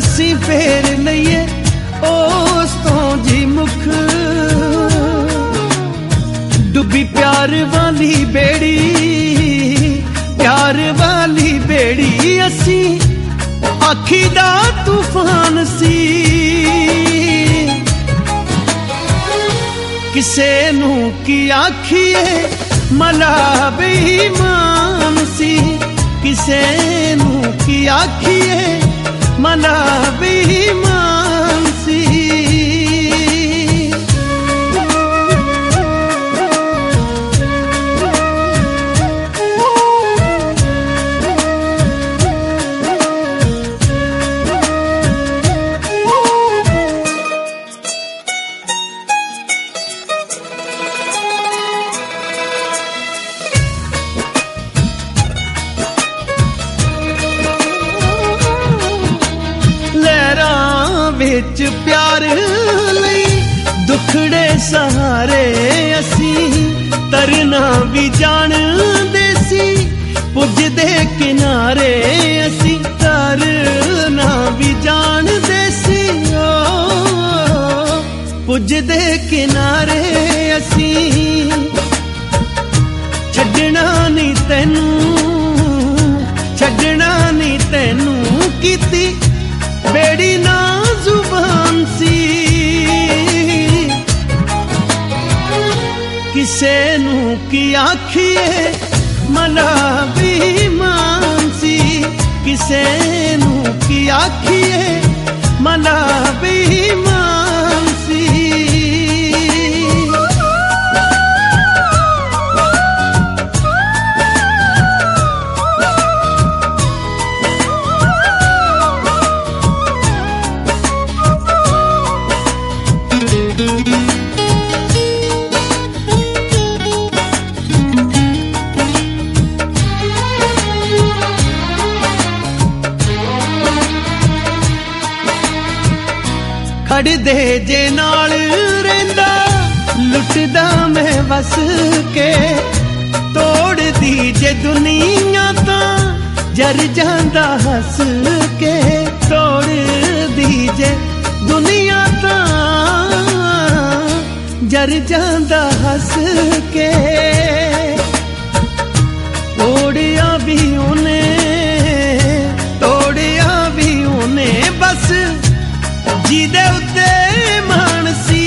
असी फेर लईए उस तो जी मुख डुबी प्यार वाली बेड़ी असी आखी दा तूफान सी किसे नू की आखिए मला बेईमान सी किसे नू की आखिए मला बेईमान सी विच प्यार लई दुखड़े सहारे असी तरना भी जानदे सी पुजदे किनारे असी तरना भी जानदे सी पुजदे किनारे असी छड्डना नहीं तैनू कीती बेड़ी ना जुबान सी किसे नू की आखिए मला बेईमान सी किसे नू की आखिए मला बेईमान सी खड़दे जे नाल रहिंदा लुटदा मैं वस के तोड़ दी जे दुनिया तां जर जांदा हस के तोड़ दी जे दुनिया तां जर जांदा हस के तोड़िया भी उन्हें बस जिदे उत्ते मानसी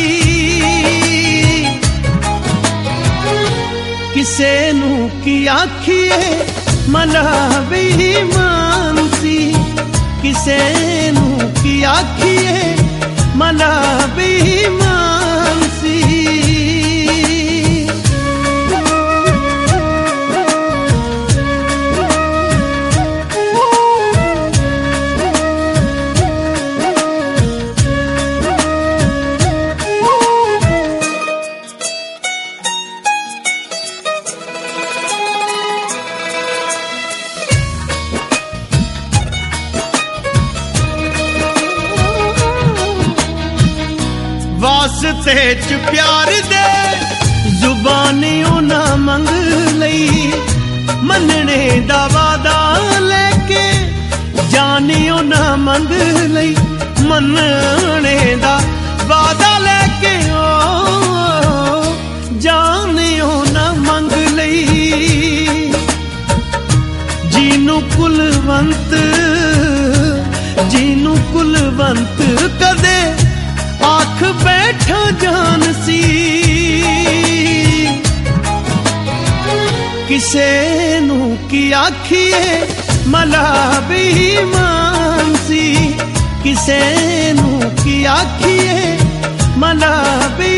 किसे नू की आखिए मला बेईमान सी किसे नू की आखिए मला बेईमान सी वास्ते च प्यार दे जुबानियों ना मंग लई मनने दा वादा लेके जानियों ना मंग लई मनने दा वादा लेके जानियों ना मंग लई जीनू कुलवंत कदे आख बैठा जान सी किसे नू की आखिए मला बेईमान सी किसे नू की आखिए मला